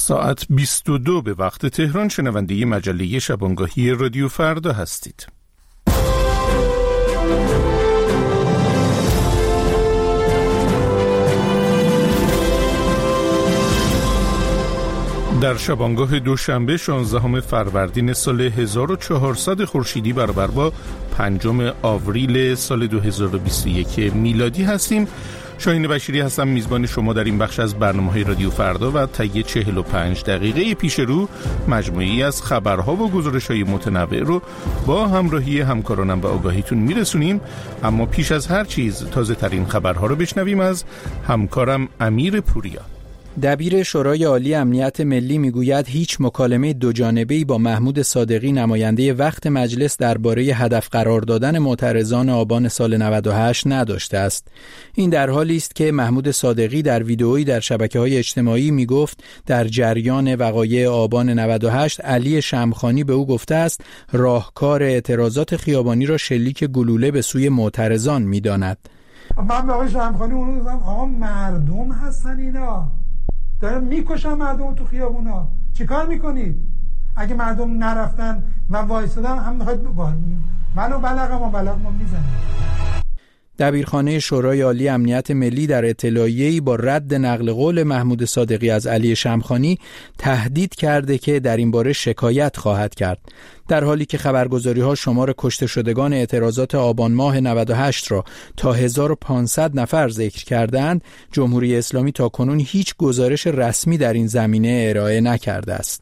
ساعت 22 به وقت تهران شنونده مجله شبانگاهی رادیو فردا هستید. در شبانگاه دوشنبه 16 فروردین سال 1400 خورشیدی برابر با 5 آوریل سال 2021 میلادی هستیم. شاهین بشیری هستم، میزبان شما در این بخش از برنامه‌های رادیو فردا و طی 45 دقیقه پیش رو مجموعه‌ای از خبرها و گزارش‌های متنوع رو با همراهی همکارانم و آگاهیتون میرسونیم. اما پیش از هر چیز تازه ترین خبرها رو بشنویم از همکارم امیر پوریا. دبیر شورای عالی امنیت ملی میگوید هیچ مکالمه دوجانبه‌ای با محمود صادقی نماینده وقت مجلس درباره هدف قرار دادن معترضان آبان سال 98 نداشته است. این در حالی است که محمود صادقی در ویدئویی در شبکه‌های اجتماعی میگفت در جریان وقایع آبان 98 علی شمخانی به او گفته است راهکار اعتراضات خیابانی را شلیک گلوله به سوی معترضان می‌داند. من به آقای شمخانی اون گفتم آقا مردم هستن اینا، دارن میکشن مردم تو خیابونا، چیکار میکنید؟ اگه مردم نرفتن و وایسادن هم میخواید منو بلغم میزنید. دبیرخانه شورای عالی امنیت ملی در اطلاعیه‌ای با رد نقل قول محمود صادقی از علی شمخانی تهدید کرده که در این باره شکایت خواهد کرد. در حالی که خبرگزاری‌ها شمار کشته شدگان اعتراضات آبان ماه 98 را تا 1500 نفر ذکر کردند، جمهوری اسلامی تاکنون هیچ گزارش رسمی در این زمینه ارائه نکرده است.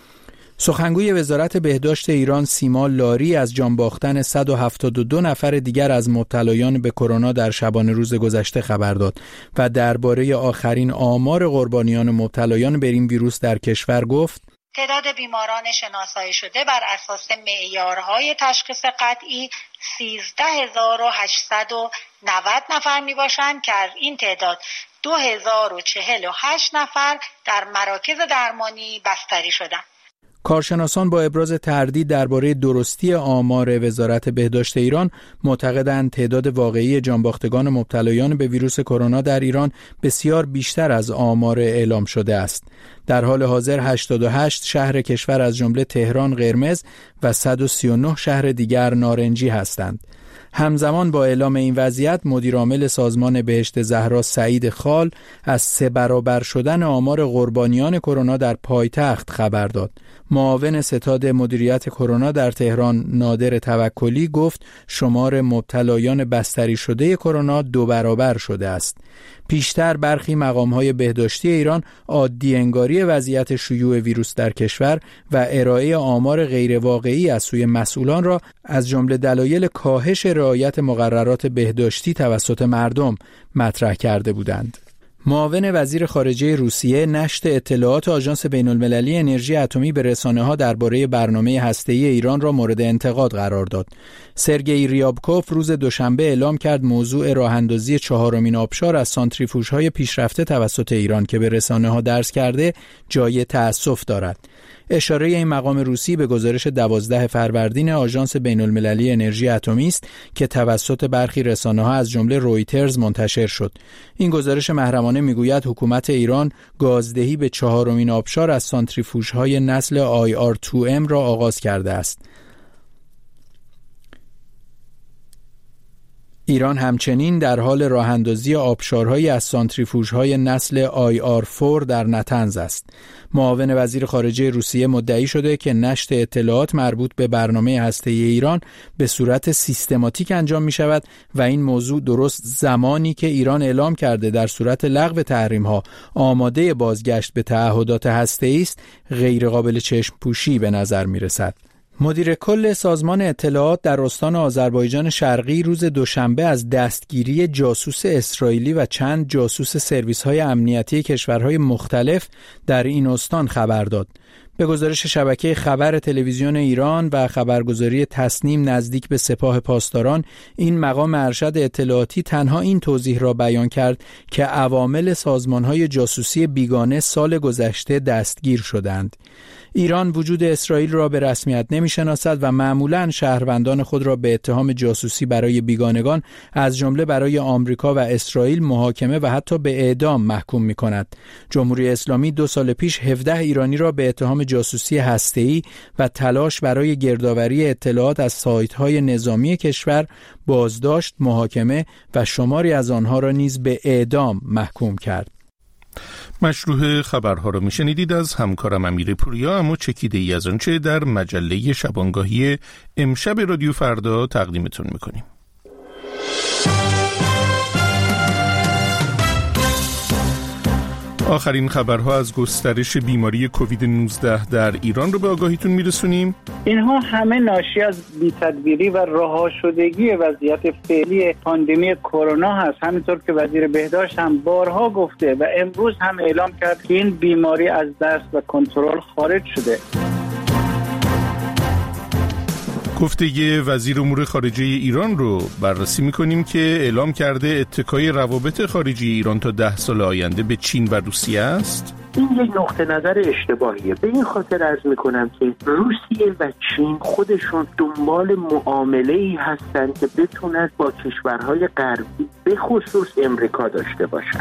سخنگوی وزارت بهداشت ایران سیما لاری از جان باختن 172 نفر دیگر از مبتلایان به کرونا در شبانه روز گذشته خبر داد و درباره آخرین آمار قربانیان مبتلایان به این ویروس در کشور گفت: تعداد بیماران شناسایی شده بر اساس معیارهای تشخیص قطعی 13890 نفر می باشند که از این تعداد 2048 نفر در مراکز درمانی بستری شدند. کارشناسان با ابراز تردید درباره درستی آمار وزارت بهداشت ایران معتقدند تعداد واقعی جانباختگان مبتلایان به ویروس کرونا در ایران بسیار بیشتر از آمار اعلام شده است. در حال حاضر 88 شهر کشور از جمله تهران قرمز و 139 شهر دیگر نارنجی هستند. همزمان با اعلام این وضعیت مدیرعامل سازمان بهشت زهرا سعید خال از 3 برابر شدن آمار قربانیان کرونا در پایتخت خبر داد. معاون ستاد مدیریت کرونا در تهران نادر توکلی گفت شمار مبتلایان بستری شده کرونا 2 برابر شده است. پیشتر برخی مقام‌های بهداشتی ایران عادی انگاری وضعیت شیوع ویروس در کشور و ارائه آمار غیر واقعی از سوی مسئولان را از جمله دلایل کاهش رعایت مقررات بهداشتی توسط مردم مطرح کرده بودند. معاون وزیر خارجه روسیه نشر اطلاعات آژانس بین‌المللی انرژی اتمی به رسانه‌ها درباره برنامه هسته‌ای ایران را مورد انتقاد قرار داد. سرگئی ریابکوف روز دوشنبه اعلام کرد موضوع راه‌اندازی 4مین آبشار از سانتریفوژهای پیشرفته توسط ایران که به رسانه‌ها درز کرده جای تأسف دارد. اشاره این مقام روسی به گزارش 12 فروردین آژانس بین‌المللی انرژی اتمی است که توسط برخی رسانه‌ها از جمله رویترز منتشر شد. این گزارش محرمانه میگوید حکومت ایران گازدهی به 4مین آبشار از سانتریفوژهای نسل IR2M را آغاز کرده است. ایران همچنین در حال راه‌اندازی آبشارهایی از سانتریفوژهای نسل IR4 در نطنز است. معاون وزیر خارجه روسیه مدعی شده که نشر اطلاعات مربوط به برنامه هسته‌ای ایران به صورت سیستماتیک انجام می شود و این موضوع درست زمانی که ایران اعلام کرده در صورت لغو تحریم‌ها آماده بازگشت به تعهدات هسته‌ای است غیر قابل چشم پوشی به نظر می رسد. مدیر کل سازمان اطلاعات در استان آذربایجان شرقی روز دوشنبه از دستگیری جاسوس اسرائیلی و چند جاسوس سرویس‌های امنیتی کشورهای مختلف در این استان خبر داد. به گزارش شبکه خبر تلویزیون ایران و خبرگزاری تسنیم نزدیک به سپاه پاسداران، این مقام ارشد اطلاعاتی تنها این توضیح را بیان کرد که عوامل سازمان‌های جاسوسی بیگانه سال گذشته دستگیر شدند. ایران وجود اسرائیل را به رسمیت نمی‌شناسد و معمولاً شهروندان خود را به اتهام جاسوسی برای بیگانگان از جمله برای آمریکا و اسرائیل محاکمه و حتی به اعدام محکوم می‌کند. جمهوری اسلامی 2 سال پیش 17 ایرانی را به اتهام جاسوسی هسته‌ای و تلاش برای گردآوری اطلاعات از سایت‌های نظامی کشور بازداشت، محاکمه و شماری از آنها را نیز به اعدام محکوم کرد. مشروع خبرها را میشنیدید از همکارم امیر پوریا، اما چکیده ای از آنچه در مجله شبانگاهی امشب رادیو فردا تقدیمتون میکنیم. آخرین خبرها از گسترش بیماری کووید 19 در ایران رو به آگاهیتون میرسونیم. اینها همه ناشی از بی‌تدبیری و رها شدگی وضعیت فعلی پاندمی کرونا هست. همینطور که وزیر بهداشت هم بارها گفته و امروز هم اعلام کرد که این بیماری از دست و کنترل خارج شده. گفته وزیر امور خارجه ایران رو بررسی میکنیم که اعلام کرده اتکای روابط خارجی ایران تا 10 سال آینده به چین و روسیه است. این یک نقطه نظر اشتباهیه. به این خاطر عرض میکنم که روسیه و چین خودشون دنبال معامله‌ای هستن که بتونن با کشورهای غربی به خصوص امریکا داشته باشن.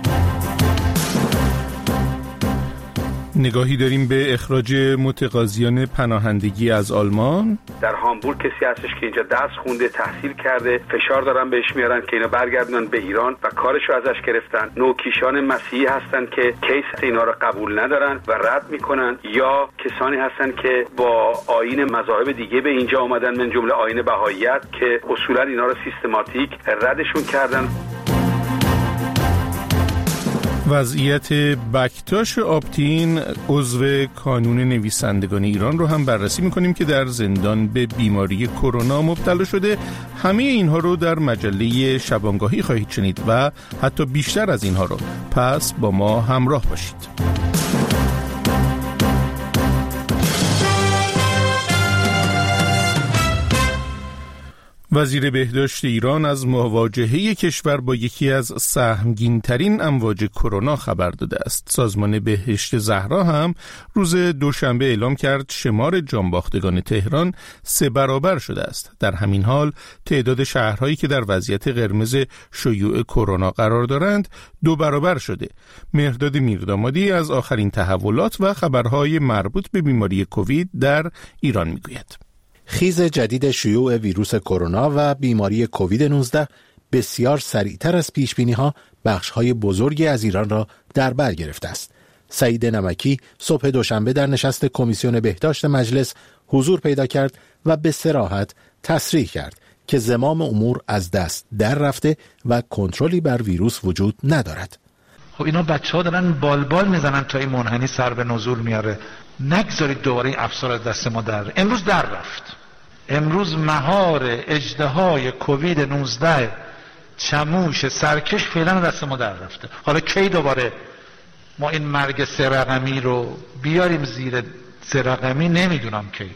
نگاهی داریم به اخراج متقاضیان پناهندگی از آلمان. در هامبورگ کسی هستش که اینجا درس خونده، تحصیل کرده، فشار دارن بهش میارن که اینا برگردونن به ایران و کارشو ازش گرفتن. نوکیشان مسیحی هستن که کیس اینا رو قبول ندارن و رد میکنن، یا کسانی هستن که با آیین مذاهب دیگه به اینجا اومدن، من جمله آیین بهائیت، که اصولا اینا رو سیستماتیک ردشون کردن. وضعیت بکتاش آپتین عضو کانون نویسندگان ایران رو هم بررسی میکنیم که در زندان به بیماری کرونا مبتلا شده. همه اینها رو در مجله شبانگاهی خواهید شنید و حتی بیشتر از اینها رو. پس با ما همراه باشید. وزیر بهداشت ایران از مواجهه کشور با یکی از سهمگین‌ترین امواج کرونا خبر داده است. سازمان بهشت زهرا هم روز دوشنبه اعلام کرد شمار جانباختگان تهران 3 برابر شده است. در همین حال تعداد شهرهایی که در وضعیت قرمز شیوع کرونا قرار دارند 2 برابر شده. مهرداد میردامادی از آخرین تحولات و خبرهای مربوط به بیماری کووید در ایران میگوید. خیز جدید شیوع ویروس کرونا و بیماری کووید 19 بسیار سریعتر از پیشبینی‌ها بخش‌های بزرگی از ایران را در بر گرفته است. سعید نمکی صبح دوشنبه در نشست کمیسیون بهداشت مجلس حضور پیدا کرد و به صراحت تصریح کرد که زمام امور از دست در رفته و کنترلی بر ویروس وجود ندارد. خب اینا بچه‌ها دارن بالبال میزنن تا این منحنی سر به نزول میاره. نگذارید دوباره این افسار از دست ما در امروز در رفت. امروز مهار اژدهای کووید 19 چموش سرکش فعلا دست ما در رفته. حالا کی دوباره ما این مرگ 3 رقمی رو بیاریم زیر 3 رقمی نمیدونم کی.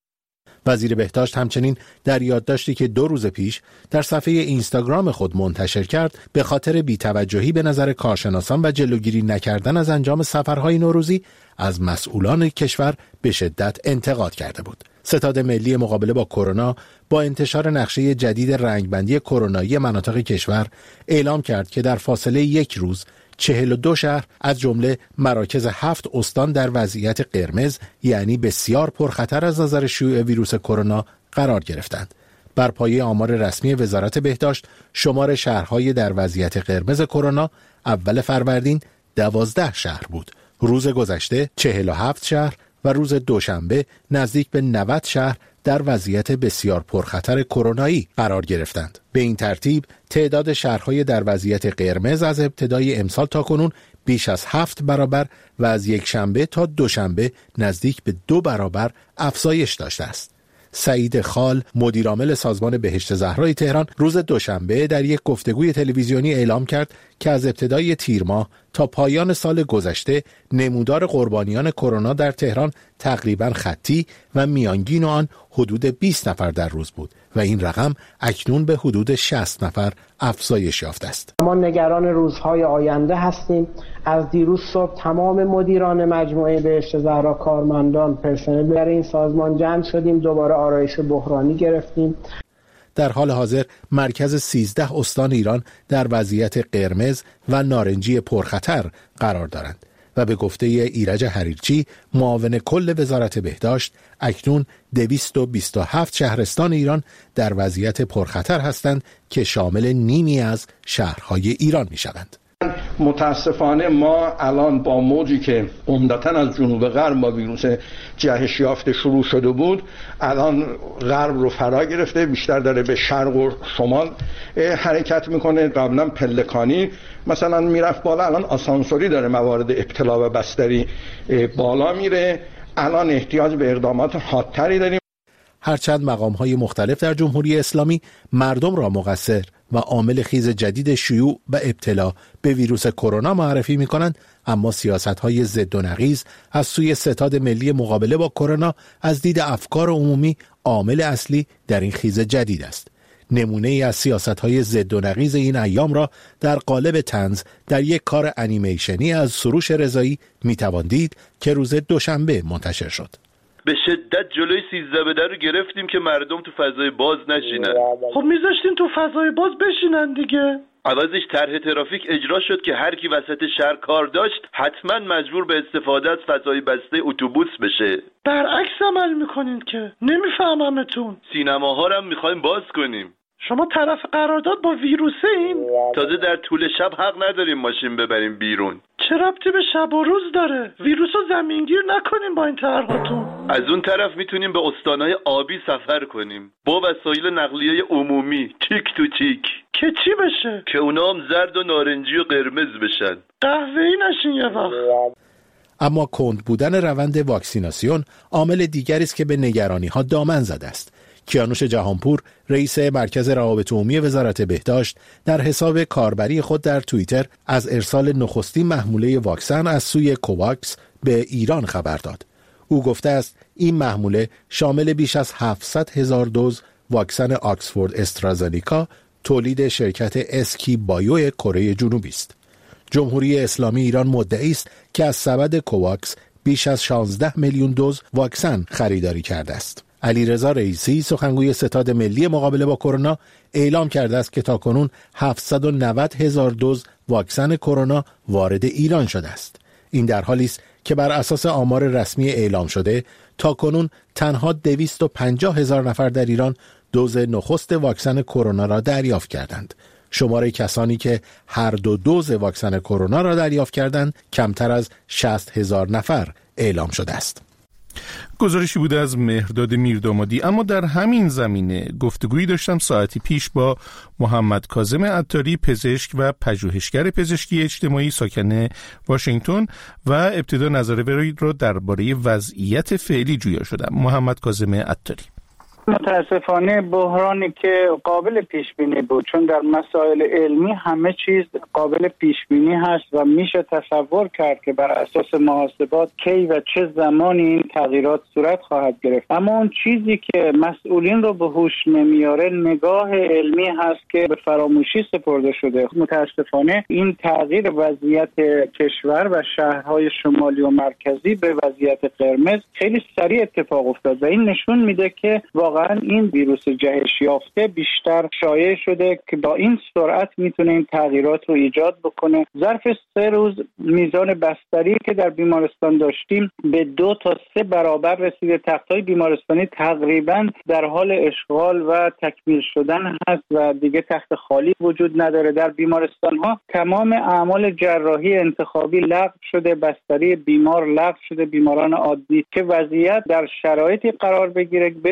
وزیر بهداشت همچنین در یادداشتی که 2 روز پیش در صفحه اینستاگرام خود منتشر کرد به خاطر بی‌توجهی به نظر کارشناسان و جلوگیری نکردن از انجام سفرهای نوروزی از مسئولان کشور به شدت انتقاد کرده بود. ستاد ملی مقابله با کرونا با انتشار نقشه جدید رنگبندی کرونایی مناطق کشور اعلام کرد که در فاصله 1 روز 42 شهر از جمله مراکز 7 استان در وضعیت قرمز، یعنی بسیار پرخطر از نظر شیوع ویروس کرونا قرار گرفتند. بر پایه آمار رسمی وزارت بهداشت، شمار شهرهای در وضعیت قرمز کرونا اول فروردین 12 شهر بود. روز گذشته 47 شهر و روز دوشنبه نزدیک به 90 شهر در وضعیت بسیار پرخطر کرونایی قرار گرفتند. به این ترتیب تعداد شهرهای در وضعیت قرمز از ابتدای امسال تا کنون بیش از 7 برابر و از یک شنبه تا دوشنبه نزدیک به 2 برابر افزایش داشته است. سعید خال، مدیرعامل سازمان بهشت زهرای تهران، روز دوشنبه در یک گفتگوی تلویزیونی اعلام کرد که از ابتدای تیر ماه تا پایان سال گذشته نمودار قربانیان کرونا در تهران تقریباً خطی و میانگین آن حدود 20 نفر در روز بود و این رقم اکنون به حدود 60 نفر افزایش یافته است. ما نگران روزهای آینده هستیم. از دیروز صبح تمام مدیران مجموعه بهشت زهرا، کارمندان، پرسنل در این سازمان جمع شدیم، دوباره آرایش بحرانی گرفتیم. در حال حاضر مرکز 13 استان ایران در وضعیت قرمز و نارنجی پرخطر قرار دارند و به گفته ایرج حریرچی معاون کل وزارت بهداشت اکنون 227 شهرستان ایران در وضعیت پرخطر هستند که شامل نیمی از شهرهای ایران می شوند. متاسفانه ما الان با موجی که عمدتاً از جنوب غرب با ویروس جهش یافته شروع شده بود، الان غرب رو فرا گرفته، بیشتر داره به شرق و شمال حرکت میکنه. قبلا پلکانی مثلا میرفت بالا، الان آسانسوری داره موارد ابتلا و بستری بالا میره. الان احتیاج به اقدامات حادتری داریم. هرچند مقام‌های مختلف در جمهوری اسلامی مردم را مقصر و عامل خیز جدید شیوع و ابتلا به ویروس کرونا معرفی می‌کنند، اما سیاست‌های ضد و نقیض از سوی ستاد ملی مقابله با کرونا از دید افکار عمومی عامل اصلی در این خیز جدید است. نمونه ای از سیاست‌های ضد و نقیض این ایام را در قالب طنز در یک کار انیمیشنی از سروش رضایی می‌توان دید که روز دوشنبه منتشر شد. به شدت جلوی 13 بده رو گرفتیم که مردم تو فضای باز نشینن. خب میذاشتین تو فضای باز بشینن دیگه. عوضش طرح ترافیک اجرا شد که هر کی وسط شهر کار داشت حتما مجبور به استفاده از فضای بسته اتوبوس بشه. برعکس عمل میکنین که نمیفهممتون. سینماها رو هم میخوایم باز کنیم. شما طرف قرارداد با ویروسه این؟ تازه در طول شب حق نداریم ماشین ببریم بیرون. چه ربطی به شب و روز داره؟ ویروسو زمینگیر نکنیم با این طرحاتون. از اون طرف میتونیم به استانهای آبی سفر کنیم با وسایل نقلیه عمومی، چیک تو چیک. که چی بشه؟ که اونا هم زرد و نارنجی و قرمز بشن. قهوه‌ای نشین یه وقت. اما کند بودن روند واکسیناسیون عامل دیگری است که به نگرانی‌ها دامن زده است. کیانوش جهانپور، رئیس مرکز روابط عمومی وزارت بهداشت، در حساب کاربری خود در توییتر از ارسال نخستین محموله واکسن از سوی کوواکس به ایران خبر داد. او گفته است این محموله شامل بیش از 700,000 دوز واکسن آکسفورد استرازنیکا تولید شرکت اسکی بایو کره جنوبی است. جمهوری اسلامی ایران مدعی است که از سبد کوواکس بیش از 16 میلیون دوز واکسن خریداری کرده است. علیرضا رئیسی، سخنگوی ستاد ملی مقابله با کرونا، اعلام کرده است که تاکنون 790,000 دوز واکسن کرونا وارد ایران شده است. این در حالی است که بر اساس آمار رسمی اعلام شده تاکنون تنها 250,000 نفر در ایران دوز نخست واکسن کرونا را دریافت کردند. شماره کسانی که هر دو دوز واکسن کرونا را دریافت کردند کمتر از 60,000 نفر اعلام شده است. گزارشی بوده از مهرداد میردامادی. اما در همین زمینه گفتگویی داشتم ساعتی پیش با محمد کاظم عطاری، پزشک و پژوهشگر پزشکی اجتماعی ساکن واشنگتن و ابتدا نظر وی را درباره وضعیت فعلی جویا شدم. محمد کاظم عطاری: متاسفانه بحرانی که قابل پیش بینی بود، چون در مسائل علمی همه چیز قابل پیش بینی هست و میشه تصور کرد که بر اساس محاسبات کی و چه زمانی این تغییرات صورت خواهد گرفت. اما اون چیزی که مسئولین رو به هوش نمیاره نگاه علمی هست که به فراموشی سپرده شده. متاسفانه این تغییر وضعیت کشور و شهرهای شمالی و مرکزی به وضعیت قرمز خیلی سریع اتفاق افتاد و این نشون میده که واقعا این ویروس جهش یافته بیشتر شایع شده که با این سرعت میتونه این تغییرات رو ایجاد بکنه. ظرف 3 روز میزان بستری که در بیمارستان داشتیم به 2 تا 3 برابر رسیده. تخت‌های بیمارستانی تقریبا در حال اشغال و تکمیل شدن هست و دیگه تخت خالی وجود نداره. در بیمارستان‌ها تمام اعمال جراحی انتخابی لغو شده، بستری بیمار لغو شده، بیماران عادی که وضعیت در شرایطی قرار بگیره بتونن با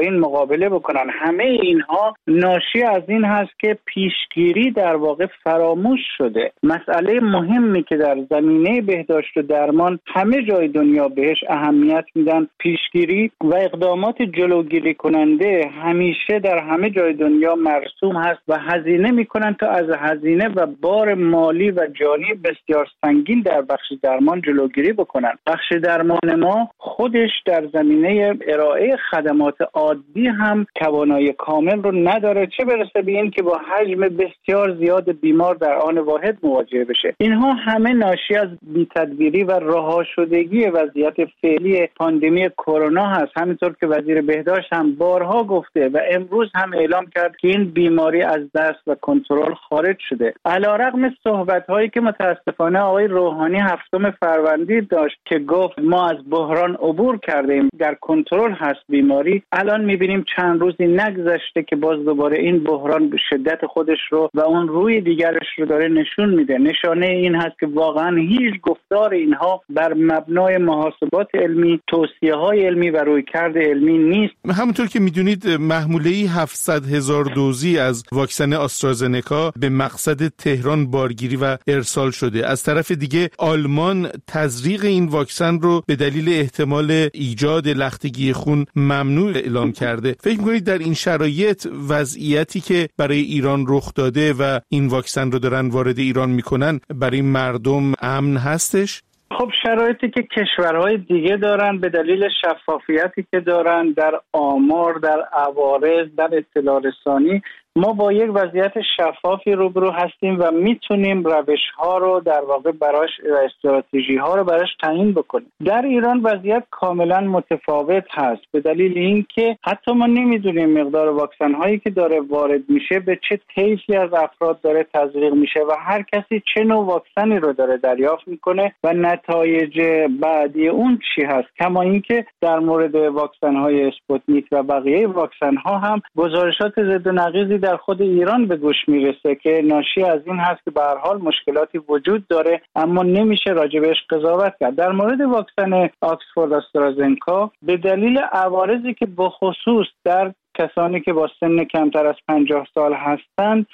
این مقابله بکنن. همه اینها ناشی از این هست که پیشگیری در واقع فراموش شده. مسئله مهمی که در زمینه بهداشت و درمان همه جای دنیا بهش اهمیت میدن، پیشگیری و اقدامات جلوگیری کننده همیشه در همه جای دنیا مرسوم هست و هزینه میکنن تا از هزینه و بار مالی و جانی بسیار سنگین در بخش درمان جلوگیری بکنن. بخش درمان ما خودش در زمینه ارائه خدمات عادی هم توانایی کامل رو نداره، چه برسه به این که با حجم بسیار زیاد بیمار در آن واحد مواجه بشه. اینها همه ناشی از بی‌تدبیری و رها شدگی وضعیت فعلی پاندمی کرونا هست. همینطور که وزیر بهداشت هم بارها گفته و امروز هم اعلام کرد که این بیماری از دست و کنترل خارج شده. علیرغم صحبت‌هایی که متاسفانه آقای روحانی 7 فروردین داشت که گفت ما از بحران عبور کردیم، در کنترل هست بیماری، الان می‌بینیم چند روزی نگذشته که باز دوباره این بحران به شدت خودش رو و اون روی دیگرش رو داره نشون میده. نشانه این هست که واقعا هیچ گفتار اینها بر مبنای محاسبات علمی، توصیه‌های علمی و رویکرد علمی نیست. همونطور که میدونید محموله‌ای 700,000 دوزی از واکسن آسترازنکا به مقصد تهران بارگیری و ارسال شده. از طرف دیگه آلمان تزریق این واکسن رو به دلیل احتمال ایجاد لختگی خون ممنوع اعلام کرده. فکر می‌کنید در این شرایط وضعیتی که برای ایران رخ داده و این واکسن رو دارن وارد ایران میکنن برای مردم امن هستش؟ خب شرایطی که کشورهای دیگه دارن به دلیل شفافیتی که دارن در آمار، در عوارض، در اطلاع رسانی، ما با یک وضعیت شفافی روبرو هستیم و میتونیم روش‌ها رو در واقع براش و استراتژی‌ها رو براش تعیین بکنیم. در ایران وضعیت کاملا متفاوت هست به دلیل اینکه حتی ما نمیدونیم مقدار واکسن‌هایی که داره وارد میشه به چه طیفی از افراد داره تزریق میشه و هر کسی چه نوع واکسنی رو داره دریافت میکنه و نتایج بعدی اون چی هست. کما اینکه در مورد واکسن‌های اسپوتنیک و بقیه واکسن‌ها هم گزارشات ضد و نقیضی در خود ایران به گوش میرسه که ناشی از این هست که به هر حال مشکلاتی وجود داره اما نمیشه راجبش قضاوت کرد. در مورد واکسن آکسفورد آسترازنکا به دلیل عوارضی که بخصوص در کسانی که با سن کمتر از 50 سال هستند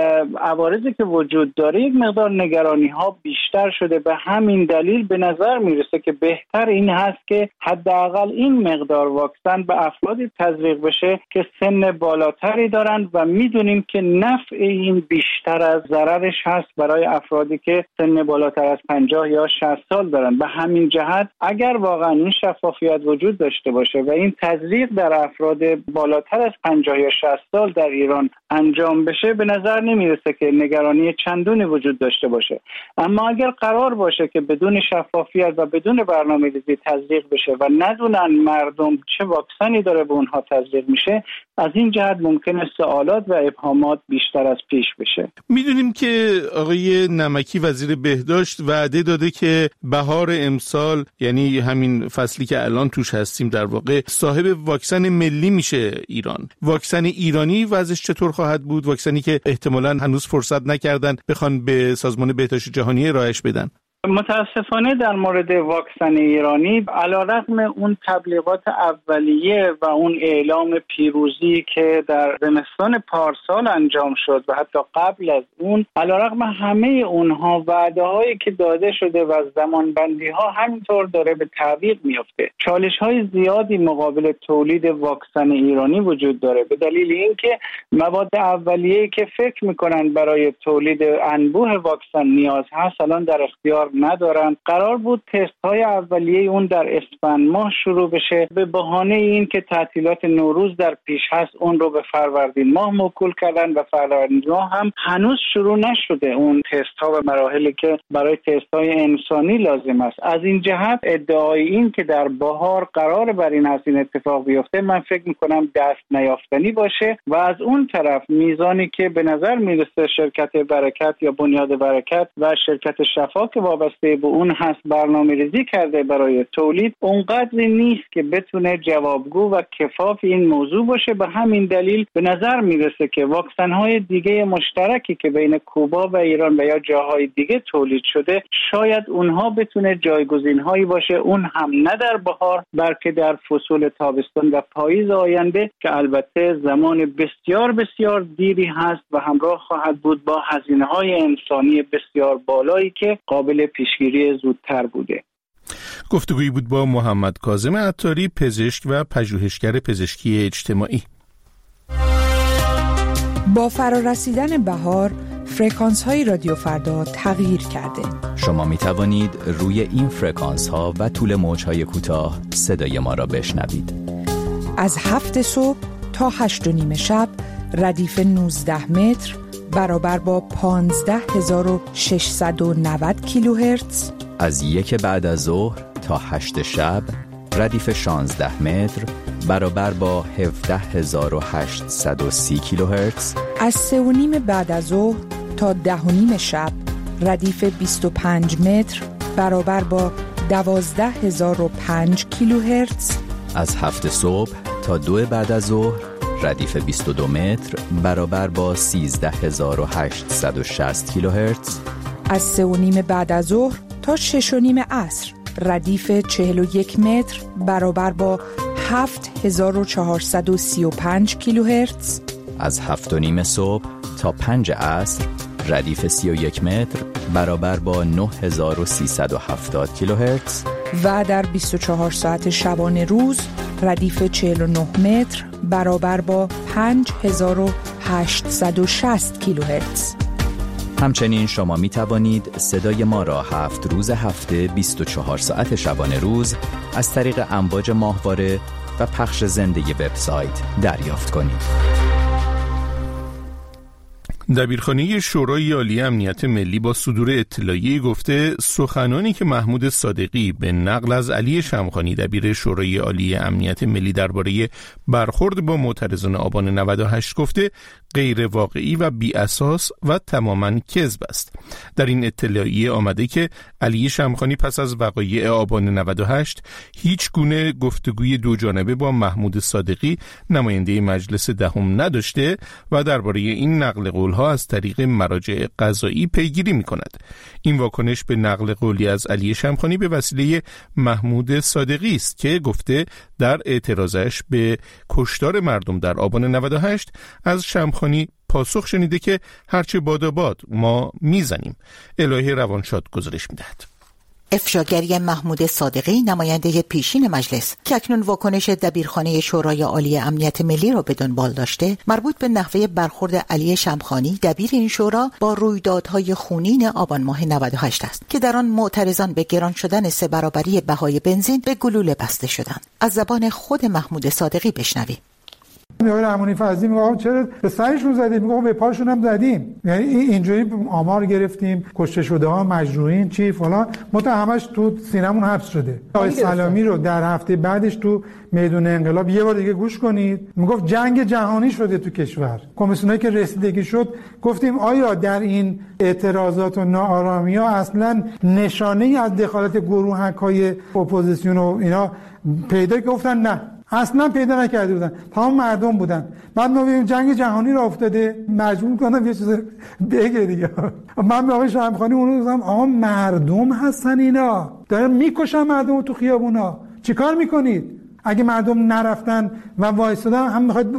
عوارضی که وجود داره یک مقدار نگرانی ها بیشتر شده. به همین دلیل به نظر میرسه که بهتر این هست که حداقل این مقدار واکسن به افرادی تزریق بشه که سن بالاتری دارند و میدونیم که نفع این بیشتر از ضررش هست برای افرادی که سن بالاتر از 50 یا 60 سال دارند. به همین جهت اگر واقعا این شفافیت وجود داشته باشه و این تزریق در افراد بالاتر از 50 یا 60 سال در ایران انجام بشه به نظر نمیرسه که نگرانی چندونی وجود داشته باشه. اما اگر قرار باشه که بدون شفافیت و بدون برنامه‌ریزی تزریق بشه و ندونن مردم چه واکسنی داره به اونها تزریق میشه، از این جهت ممکنه سوالات و ابهامات بیشتر از پیش بشه. میدونیم که آقای نمکی وزیر بهداشت وعده داده که بهار امسال، یعنی همین فصلی که الان توش هستیم، در واقع صاحب واکسن ملی میشه ایران. واکسن ایرانی وضعش چطور خواهد بود؟ واکسنی که احتمالاً هنوز فرصت نکردن بخوان به سازمان بهداشت جهانی ارائهش بدن. متاسفانه در مورد واکسن ایرانی علیرغم اون تبلیغات اولیه و اون اعلام پیروزی که در زمستان پارسال انجام شد و حتی قبل از اون، علیرغم همه اونها وعده‌هایی که داده شده و زمانبندی‌ها همینطور داره به تعویق میفته. چالش‌های زیادی مقابل تولید واکسن ایرانی وجود داره به دلیل اینکه مواد اولیه‌ای که فکر می‌کنن برای تولید انبوه واکسن نیاز هست الان در اختیار ندارن. قرار بود تست های اولیه اون در اسفند ماه شروع بشه، به بهانه این که تعطیلات نوروز در پیش هست اون رو به فروردین ماه موکول کردن و فروردین ماه هم هنوز شروع نشده اون تست ها و مراحلی که برای تست های انسانی لازم است. از این جهت ادعای این که در بهار قرار بر این هست این اتفاق بیفته من فکر میکنم دست نیافتنی باشه و از اون طرف میزانی که به نظر میرسه شرکت برکت یا بنیاد برکت و شرکت شفا که وابسته به اون هست برنامه‌ریزی کرده برای تولید، اونقدری نیست که بتونه جوابگو و کفاف این موضوع باشه. به همین دلیل به نظر میرسه که واکسن‌های دیگه مشترکی که بین کوبا و ایران و یا جاهای دیگه تولید شده، شاید اونها بتونه جایگزین‌هایی باشه، اون هم نه در بهار بلکه در فصول تابستان و پاییز آینده که البته زمان بسیار بسیار دیری هست و همراه خواهد بود با هزینه‌های انسانی بسیار بالایی که قابل پیشگیری زودتر بوده. گفتگویی بود با محمد کاظم عطاری، پزشک و پژوهشگر پزشکی اجتماعی. با فرارسیدن بهار، فرکانس‌های رادیو فردا تغییر کرده. شما می توانید روی این فرکانس‌ها و طول موج‌های کوتاه صدای ما را بشنوید. از 7 صبح تا 8:30 شب ردیف 19 متر برابر با 15690 کیلوهرتز. از 1 بعد از ظهر تا 8 شب ردیف 16 متر برابر با 17830 کیلوهرتز. از 3:30 بعد از ظهر تا 10:30 شب ردیف 25 متر برابر با 12005 کیلوهرتز. از 7 صبح تا 2 بعد از ظهر ردیف 22 متر برابر با 13860 کیلوهرتز. از 3:30 بعد از ظهر تا 6:30 عصر ردیف 41 متر برابر با 7435 کیلوهرتز. از 7:30 صبح تا 5 عصر ردیف 31 متر برابر با 9370 کیلوهرتز. و در 24 ساعت شبانه روز ردیف 49 متر برابر با 5860 کیلوهرتز. همچنین شما می توانید صدای ما را 7 روز هفته 24 ساعت شبانه روز از طریق امواج ماهواره و پخش زنده وبسایت دریافت کنید. دبیرخانه شورای عالی امنیت ملی با صدور اطلاعیه‌ای گفته سخنانی که محمود صادقی به نقل از علی شمخانی دبیر شورای عالی امنیت ملی درباره برخورد با معترضان آبان 98 گفته غیر واقعی و بی اساس و تماماً کذب است. در این اطلاعیه آمده که علی شمخانی پس از وقایع آبان 98 هیچ گونه گفتگوی دو جانبه با محمود صادقی نماینده مجلس دهم نداشته و درباره این نقل قول‌ها از طریق مراجع قضایی پیگیری می‌کند. این واکنش به نقل قولی از علی شمخانی به وسیله محمود صادقی است که گفته در اعتراضش به کشتار مردم در آبان 98 از شمخانی پاسخ شنیده که هرچه باد ما میزنیم. الهه روانشاد گزارش میدهد. افشاگری محمود صادقی نماینده پیشین مجلس که اکنون واکنش دبیرخانه شورای عالی امنیت ملی را به دنبال داشته مربوط به نحوه برخورد علی شمخانی دبیر این شورا با رویدادهای خونین آبان ماه 98 است که در آن معترضان به گران شدن 3 برابری بهای بنزین به گلوله بسته شدند. از زبان خود محمود صادقی بشنویم. آقای رحمانی فضلی میگه چرا به سرشون زدیم؟ میگه به پاشون هم زدیم. یعنی اینجوری آمار گرفتیم کشته شده ها، مجروحین چی فلان، همش تو سینمون حبس شده. آقای سلامی رو در هفته بعدش تو میدون انقلاب یه بار دیگه گوش کنید، میگفت جنگ جهانی شده تو کشور. کمیسیونی که رسیدگی شد گفتیم آیا در این اعتراضات و ناآرامی‌ها اصلا نشانه‌ای از دخالت گروهک‌های اپوزیسیون و اینا پیدا؟ گفتن نه، اصلا پیدا نکرده بودن، تمام مردم بودن. بعد ما ببینیم جنگ جهانی را افتاده، مجبور کنم یه چیز بگه دیگه. من به آقای شمخانی اون گفتم آقا مردم هستن اینا، دارن میکشن مردم تو خیابونا، چیکار میکنید؟ اگه مردم نرفتن و وایسادن هم میخواید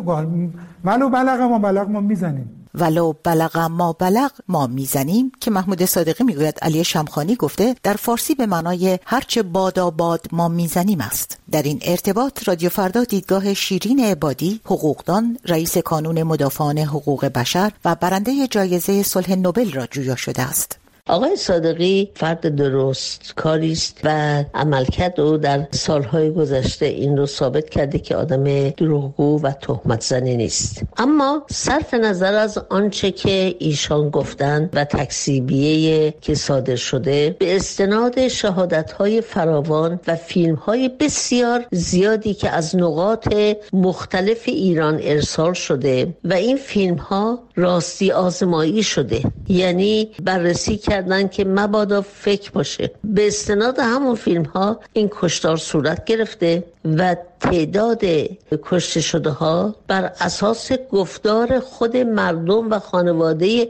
ولو بلغ ما میزنیم. ولو بلغ ما بلغ ما میزنیم که محمود صادقی میگوید علی شمخانی گفته در فارسی به معنای هرچه باد ما میزنیم است. در این ارتباط رادیو فردا دیدگاه شیرین عبادی، حقوقدان، رئیس کانون مدافعان حقوق بشر و برنده جایزه صلح نوبل را جویا شده است. آقای صادقی فرد درست کاری است و عملکرد او در سالهای گذشته این رو ثابت کرده که آدم دروغگو و تهمت زنی نیست. اما صرف نظر از آنچه که ایشان گفتند و تکذیبیه که صادر شده به استناد شهادت‌های فراوان و فیلم‌های بسیار زیادی که از نقاط مختلف ایران ارسال شده و این فیلم‌ها راستی آزمایی شده، یعنی بررسی میکردن که مبادا فکر باشه. به استناد همون فیلم ها این کشتار صورت گرفته و تعداد کشته شده ها بر اساس گفتار خود مردم و خانواده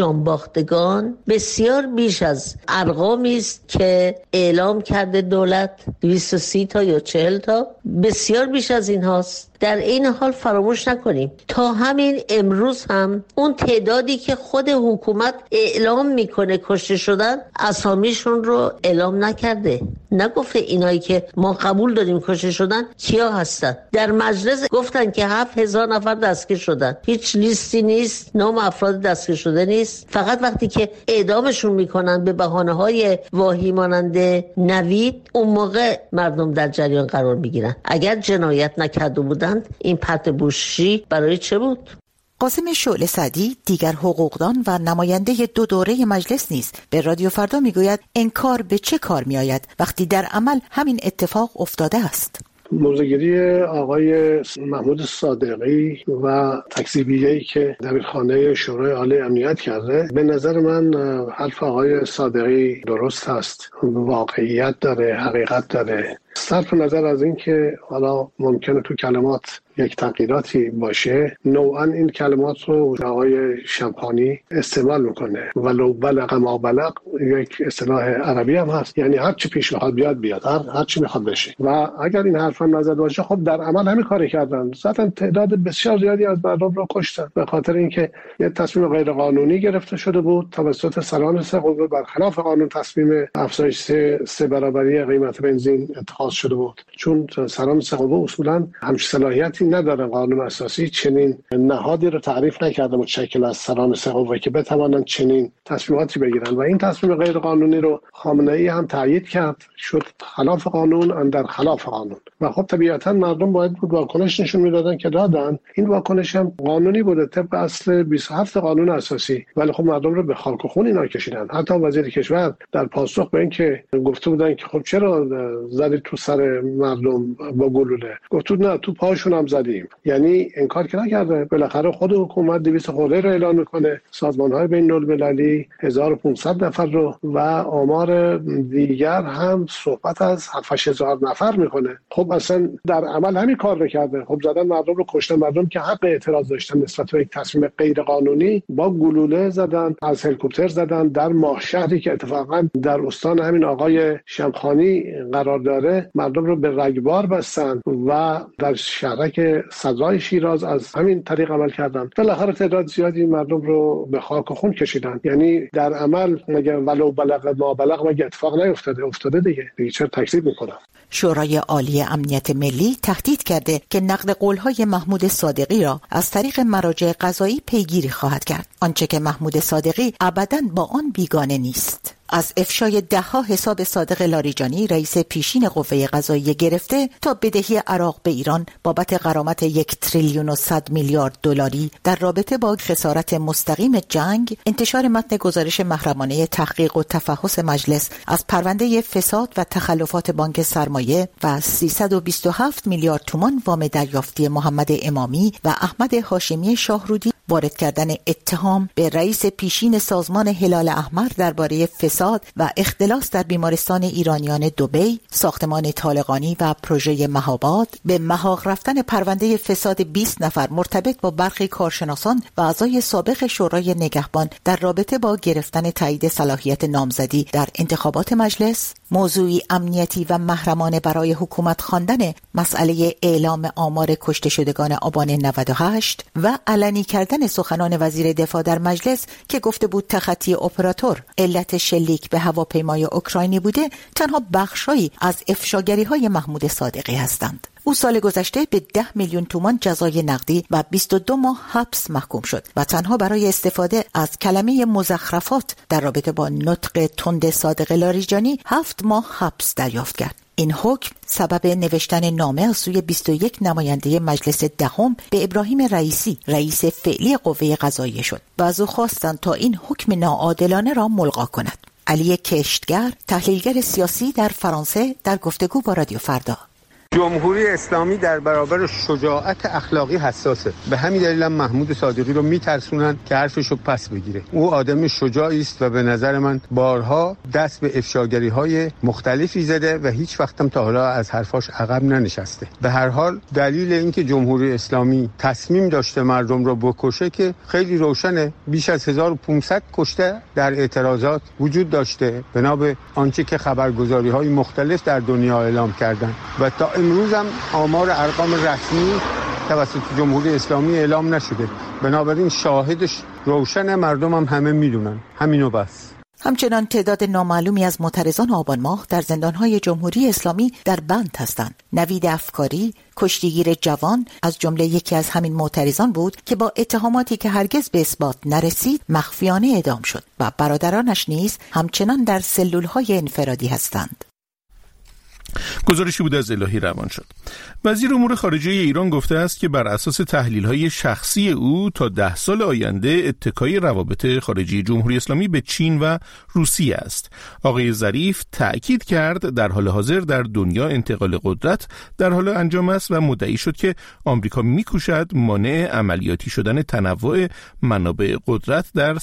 جانباختگان بسیار بیش از ارقامی است که اعلام کرده دولت، 230 تا یا 40 تا، بسیار بیش از این هاست. در این حال فراموش نکنیم تا همین امروز هم اون تعدادی که خود حکومت اعلام میکنه کشته شدن اسامیشون رو اعلام نکرده، نگفته اینایی که ما قبول داریم کشته شدن کیا هستن. در مجلس گفتن که 7000 نفر دستگیر شدن، هیچ لیستی نیست، نام افراد دستگیر شده نیست. فقط وقتی که اعدامشون میکنن به بهانه‌های واهی مانند نوید، اون موقع مردم در جریان قرار میگیرن. اگر جنایت نکرده بودند این پرت بوشی برای چه بود؟ قاسم شعله سعدی دیگر حقوقدان و نماینده دو دوره مجلس نیز به رادیو فردا میگوید انکار به چه کار میآید وقتی در عمل همین اتفاق افتاده است. موضوعگیری آقای محمود صادقی و تکذیبیه‌ای که دبیرخانه شورای عالی امنیت کرده، به نظر من حرف آقای صادقی درست است، واقعیت داره، حقیقت داره. صرف نظر از این که حالا ممکنه تو کلمات یک تغییراتی باشه، نوعا این کلمات رو آقای شمخانی استعمال میکنه. ولو بلغ ما بلغ یک اصطلاح عربی هم هست، یعنی هر چی پیش میخواد بیاد، هر چی میخواد بشه. و اگر این حرف هم نزد باشه، خب در عمل همین کاری کردن، ذاتاً تعداد بسیار زیادی از مردم رو کشتن به خاطر اینکه یه تصمیم غیر قانونی گرفته شده بود توسط سران سه قوه، برخلاف قانون تصمیم افزایش 3 برابری قیمت بنزین اتخاذ شده بود، چون سران سه قوه اصولاً همچین صلاحیتی ندارن. قانون اساسی چنین نهادی رو تعریف نکرده متشکل از سران سه قوه که بتوانند چنین تصمیماتی بگیرن و این تصمیم غیر قانونی رو خامنه‌ای هم تایید کرد، شد خلاف قانون اندر خلاف قانون. و خب طبیعتا مردم باید بود واکنش نشون میدادن که دادن. این واکنش هم قانونی بوده طبق اصل 27 قانون اساسی، ولی خب مردم رو به خاک و خون اینا کشیدن. حتی وزیر کشور در پاسخ به این که گفته بودن که خب چرا زدید تو سر مردم با گلوله، گفت نه تو پاشون هم زدیم. یعنی انکار که نکرده. بالاخره خود حکومت 200 خورده رو اعلام میکنه، سازمان‌های بین‌المللی 1500 نفر رو و آمار دیگر هم صحبت از 7000 نفر میکنه. خب اصلا در عمل همین کار رو کرده. خب زدن مردم رو، کشتن مردم که حق اعتراض داشتن نسبت به یک تصمیم غیر قانونی، با گلوله زدن، از هلیکوپتر زدن در ماه شهری که اتفاقا در استان همین آقای شمخانی قرار داره، مردم رو به رگبار بستن و در شهرک صدرای شیراز از همین طریق عمل کردن. بالاخره تعداد زیادی مردم رو به خاک و خون کشیدن. یعنی در عمل مگه ولو بلغ ما بلغ مگه اتفاق نیفتاده؟ افتاده دیگه چرا تکذیب میکنن؟ شورای عالی امنیت ملی تهدید کرده که نقد قول‌های محمود صادقی را از طریق مراجع قضایی پیگیری خواهد کرد، آنچه که محمود صادقی ابداً با آن بیگانه نیست. از افشای 10 حساب صادق لاریجانی رئیس پیشین قوه قضاییه گرفته تا بدهی عراق به ایران بابت غرامت 1 تریلیون و 100 میلیارد دلاری در رابطه با خسارت مستقیم جنگ، انتشار متن گزارش محرمانه تحقیق و تفحص مجلس از پرونده فساد و تخلفات بانک سرمایه و 327 میلیارد تومان وام دریافتی محمد امامی و احمد هاشمی شاهرودی، وارد کردن اتهام به رئیس پیشین سازمان هلال احمر درباره فساد و اختلاس در بیمارستان ایرانیان دبی، ساختمان طالقانی و پروژه مهاباد، به محاق رفتن پرونده فساد 20 نفر مرتبط با برخی کارشناسان و اعضای سابق شورای نگهبان در رابطه با گرفتن تایید صلاحیت نامزدی در انتخابات مجلس، موضوعی امنیتی و محرمانه برای حکومت خواندن مسئله اعلام آمار کشته شدگان آبان 98 و علنی کردن سخنان وزیر دفاع در مجلس که گفته بود تخطی اپراتور علت شلیک به هواپیمای اوکراینی بوده، تنها بخشایی از افشاگری‌های محمود صادقی هستند. او سال گذشته به 10 میلیون تومان جزای نقدی و 22 ماه حبس محکوم شد و تنها برای استفاده از کلمه مزخرفات در رابطه با نطق تند صادق لاریجانی 7 ماه حبس دریافت کرد. این حکم سبب نوشتن نامه از سوی 21 نماینده مجلس دهم به ابراهیم رئیسی، رئیس فعلی قوه قضاییه شد و از او خواستند تا این حکم ناعادلانه را ملغا کند. علی کشتگر، تحلیلگر سیاسی در فرانسه، در گفتگو با رادیو فردا: جمهوری اسلامی در برابر شجاعت اخلاقی حساسه. به همین دلیل محمود صادقی رو میترسونن که حرفشو پس بگیره. او آدم شجاعی است و به نظر من بارها دست به افشاگری‌های مختلفی زده و هیچ وقتم تا حالا از حرفاش عقب ننشسته. به هر حال دلیل اینکه جمهوری اسلامی تصمیم داشته مردم رو بکشه که خیلی روشنه. بیش از 1500 کشته در اعتراضات وجود داشته بنا به آنچه که خبرگزاری‌های مختلف در دنیا اعلام کردند و تا امروز هم آمار ارقام رسمی توسط جمهوری اسلامی اعلام نشده. بنابراین شاهدش روشن، مردم هم همه میدونن. همینو بس. همچنان تعداد نامعلومی از معترضان آبان ماه در زندانهای جمهوری اسلامی در بند هستند. نوید افکاری، کشتیگیر جوان، از جمله یکی از همین معترضان بود که با اتهاماتی که هرگز به اثبات نرسید مخفیانه اعدام شد و برادرانش نیز همچنان در سلولهای انفرادی هستند. گزارشی بود از الهی روان شد. وزیر امور خارجه ایران گفته است که بر اساس تحلیل‌های شخصی او تا 10 سال آینده اتکای روابط خارجی جمهوری اسلامی به چین و روسیه است. آقای ظریف تأکید کرد در حال حاضر در دنیا انتقال قدرت در حال انجام است و مدعی شد که آمریکا می‌کوشد مانع عملیاتی شدن تنوع منابع قدرت در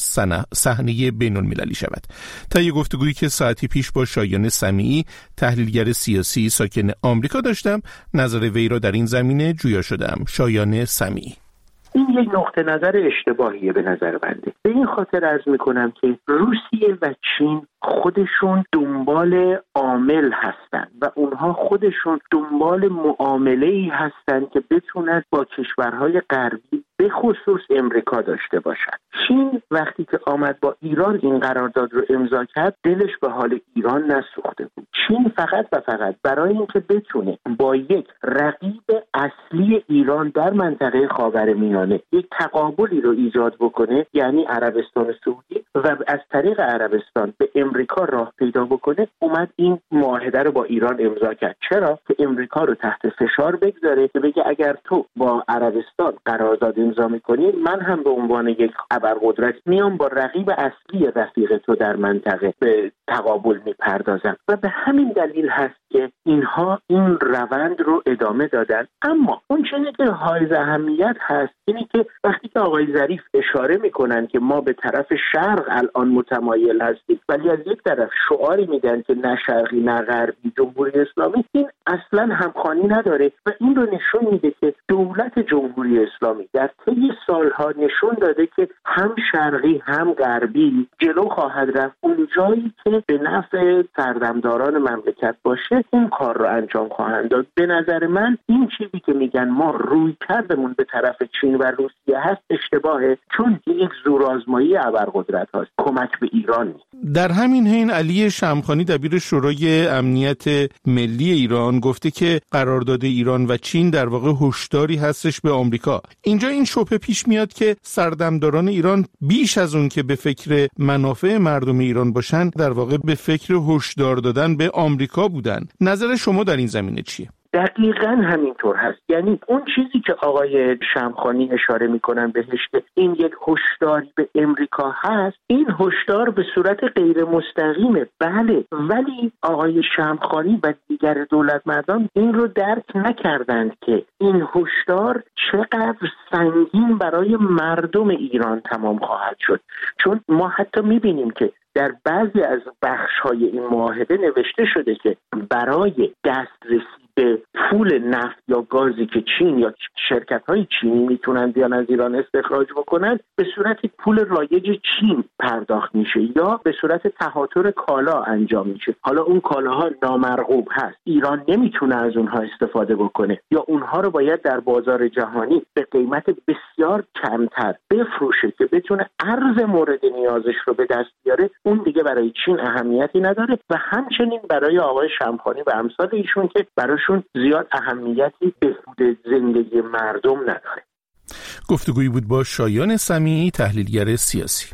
صحنه بین‌المللی شود. طی گفتگویی که ساعتی پیش با شایان سمیعی تحلیلگر سیاسی ساکن آمریکا داشتم، نظر وی را در این زمینه جویا شدم. شایان سمیعی: این یک نقطه نظر اشتباهیه به نظر بنده. به این خاطر عرض میکنم که روسیه و چین خودشون دنبال عامل هستن و اونها خودشون دنبال معامله‌ای هستن که بتونن با کشورهای غربی به خصوص امریکا داشته باشن. چین وقتی که آمد با ایران این قرارداد رو امضا کرد دلش به حال ایران نسوخته بود. چین فقط و فقط برای اینکه بتونه با یک رقیب اصلی ایران در منطقه خاورمیانه یک تقابلی رو ایجاد بکنه، یعنی عربستان سعودی، و از طریق عربستان به امریکا راه پیدا بکنه، اومد این معاهده رو با ایران امضا کرد. چرا؟ که امریکا رو تحت فشار بگذاره که بگه اگر تو با عربستان قرارداد امضا می‌کنی، من هم به عنوان یک ابرقدرت میام با رقیب اصلی رفیق تو در منطقه به تقابل میپردازم. و به همین دلیل هست که اینها این روند رو ادامه دادن. اما اون چیزی که حائز اهمیت هست اینه که وقتی که آقای ظریف اشاره میکنن که ما به طرف شرق الان متمایل هستیم، ولی از یک طرف شعاری میدن که نه شرقی نه غربی جمهوری اسلامی، این اصلا همخوانی نداره و این رو نشون میده که دولت جمهوری اسلامی در طی سالها نشون داده که هم شرقی هم غربی جلو خواهد رفت. اون جایی که به نفع سردمداران مملکت باشه این کار رو انجام خواهند داد. به نظر من این چیزی که میگن ما روی کردمون به طرف چین و روسیه هست اشتباهه، چون یک زورآزمایی ابرقدرت هست، کمک به ایران نیست. در همین حین علی شمخانی دبیر شورای امنیت ملی ایران گفته که قرارداد ایران و چین در واقع هشداری هستش به آمریکا. اینجا این شبهه پیش میاد که سردمداران ایران بیش از اون که به فکر منافع مردم ایران باشن، در واقع به فکر هشدار دادن به آمریکا بودن. نظر شما در این زمینه چیه؟ دقیقاً همینطور هست. یعنی اون چیزی که آقای شمخانی اشاره میکنن بهش که این یک هشداری به امریکا هست، این هشدار به صورت غیر مستقیمه، بله، ولی آقای شمخانی و دیگر دولتمردان این رو درک نکردند که این هشدار چقدر سنگین برای مردم ایران تمام خواهد شد. چون ما حتی میبینیم که در بعضی از بخش‌های این معاهده نوشته شده که برای دسترسی به پول نفت یا گازی که چین یا شرکت‌های چینی میتونن بیان از ایران استخراج بکنن به صورت پول رایج چین پرداخت میشه یا به صورت تهاتر کالا انجام میشه. حالا اون کالاها نامرغوب هست، ایران نمیتونه از اونها استفاده بکنه یا اونها رو باید در بازار جهانی به قیمت بسیار کمتر بفروشه که بتونه ارز مورد نیازش رو به دست بیاره. اون دیگه برای چین اهمیتی نداره و همچنین برای آقای شمخانی و امثال ایشون که براشون زیاد اهمیتی به بهبود زندگی مردم نداره. گفتگویی بود با شایان سمیعی، تحلیلگر سیاسی.